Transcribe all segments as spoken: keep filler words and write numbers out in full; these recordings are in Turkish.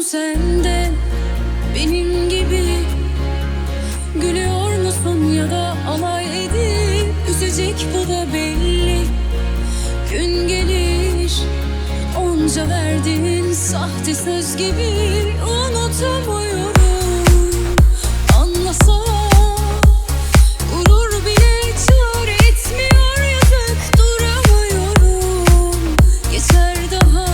sen de benim gibi? Gülüyor musun ya da alay edip üzecek, bu da belli. Gün gelir onca verdiğin sahte söz gibi unutamıyorum. Anlasam gurur bile çare etmiyor, yazık duramıyorum. Geçer daha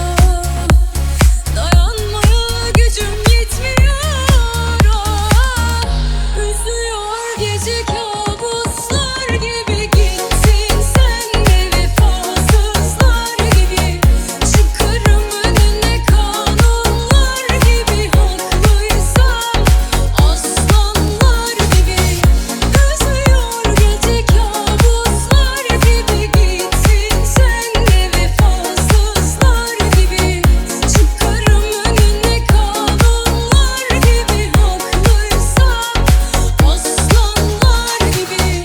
dayanmaya gücüm yetmiyor. Ah, üzüyor gece kabuslar gibi, gittin sen de vefasızlar gibi. Çıkarım önüne kanunlar gibi, haklıysam aslanlar gibi. Üzüyor gece kabuslar gibi, gittin sen de vefasızlar gibi. Çıkarım önüne kanunlar gibi, haklıysam aslanlar gibi.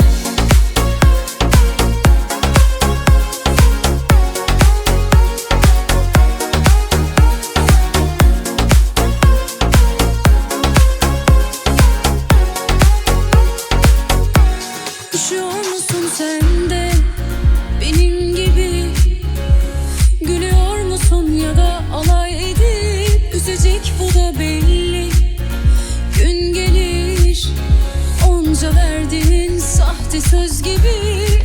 Üşüyor musun sen de benim gibi? Gülüyor musun ya da alay edip üzecek, bu da belli. Gün gelir onca verdiğin sahte söz gibi